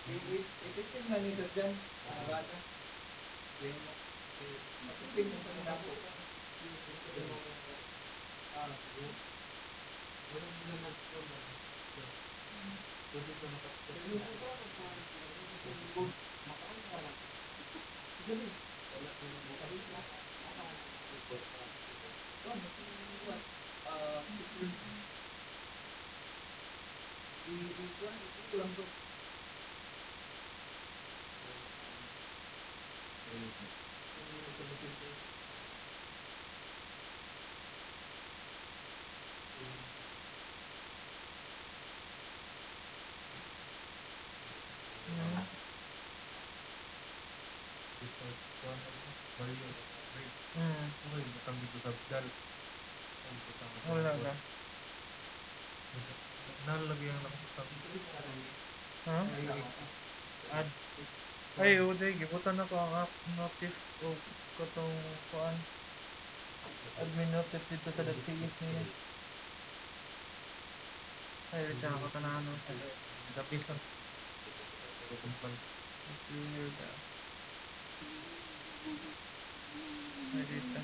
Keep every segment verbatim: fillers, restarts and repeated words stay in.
Ititin na nito dyan. Arada. Ititin mo sa dako. Ah, walang naman po na. Pwede ka makapagod. Makaon ka lang. Dali. Wala ko na makapagod. Ah, i-ikuan, ikuan to. Hmm. Wala ka. Nalagay ang nakapag Ha? Ad. Ay, uday, gibutan ako ang app notif o katong kuan. Admin notif dito sa .cs niya. Ay, tsaka ko tanahan mo siya. Lapis ang kumpal. Weird ah. Ay, dito.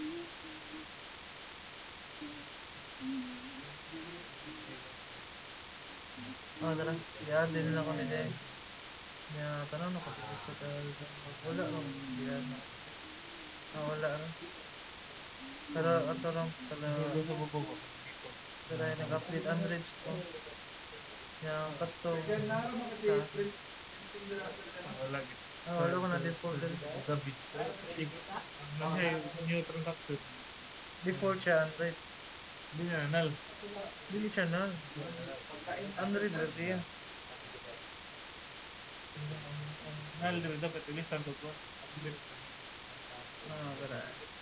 Ah, tara. I-add din nila ko ni Jay. Nga, tanong na ko dito sa download. Wala lang. I-add na. Ah, wala lang. Pero, ato lang. Tala, Doon sa bubog ako. tala, nag-update Androids ko. Yang katong sa akin. Wala gid. Ah, wala ko na default din. Gabi. Ano siya yung new transaction. Default siya Android. Hindi na nal. Dili siya na. Android na siya. Nal dito dapat ilisan to ko. Update. Ah, tara.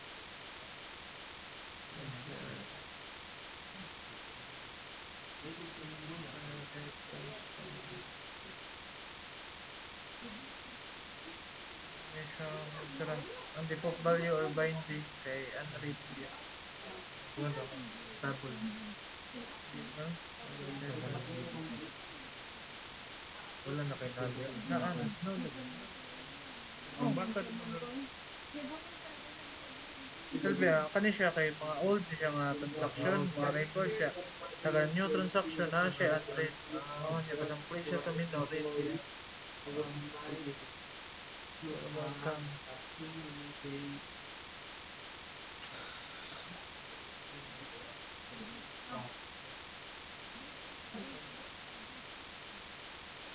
Tara. Ang default value or binding kay unread siya. Wala ko. Stable. Diba? Wala na kay nal. Naan. Ang bata mo na. Silbi, ah, kani siya kay mga old ni siya nga transaction, mga record siya. Taga new transaction na siya unread. Oh, niya kasample siya sa min no read niya. Oh. So, welcome.